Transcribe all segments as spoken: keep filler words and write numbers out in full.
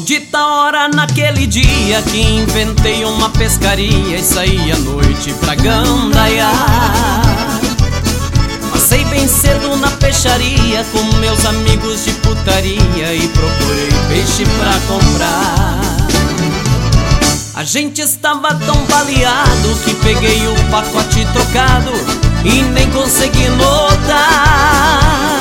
Maldita hora naquele dia que inventei uma pescaria e saí à noite pra gandaiar. Passei bem cedo na peixaria com meus amigos de putaria e procurei peixe pra comprar. A gente estava tão baleado que peguei o pacote trocado e nem consegui notar.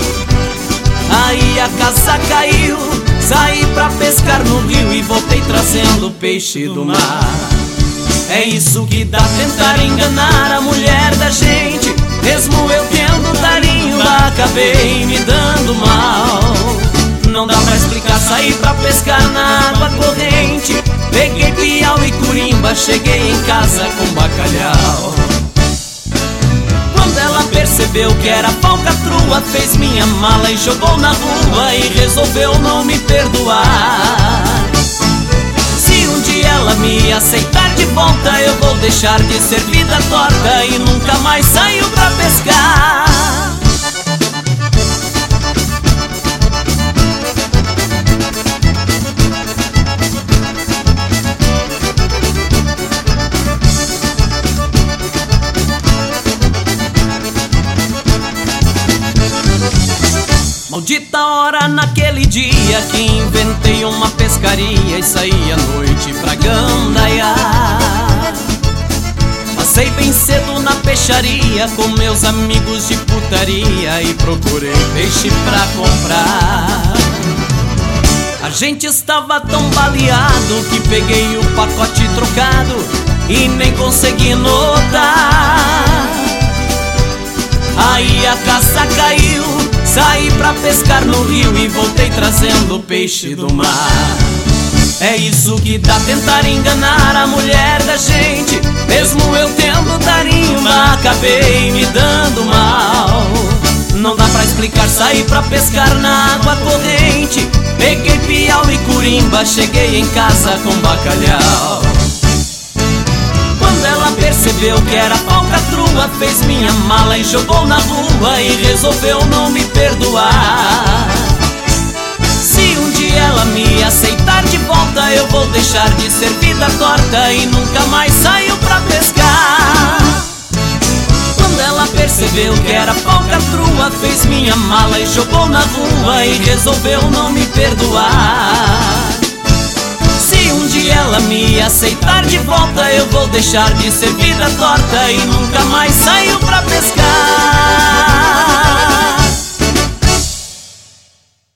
Aí a caça caiu, saí pra pescar no rio e voltei trazendo peixe do mar. É isso que dá tentar enganar a mulher da gente. Mesmo eu tendo tarinho, acabei me dando mal. Não dá pra explicar, saí pra pescar na água corrente. Peguei piau e curimba, cheguei em casa com bacalhau. Quando ela percebeu que era falcatrua, fez minha mala e jogou na rua e resolveu não me perdoar. Se um dia ela me aceitar de volta, eu vou deixar de ser vida torta e nunca mais saio pra pescar. Maldita hora naquele dia que inventei uma pescaria e saí à noite pra gandaiar. Passei bem cedo na peixaria com meus amigos de putaria e procurei peixe pra comprar. A gente estava tão baleado que peguei o pacote trocado e nem consegui notar. Aí a caça caiu, saí pra pescar no rio e voltei trazendo peixe do mar. É isso que dá tentar enganar a mulher da gente. Mesmo eu tendo tarinho, acabei me dando mal. Não dá pra explicar, saí pra pescar na água corrente. Peguei piau e curimba, cheguei em casa com bacalhau. Quando ela percebeu que era falcatrua, fez minha mala e jogou na rua e resolveu não me perdoar. Se um dia ela me aceitar de volta, eu vou deixar de ser vida torta e nunca mais saio pra pescar. Quando ela percebeu que era falcatrua, fez minha mala e jogou na rua e resolveu não me perdoar. Se um dia ela me aceitar de volta, eu vou deixar de ser vida torta e nunca mais saio pra pescar.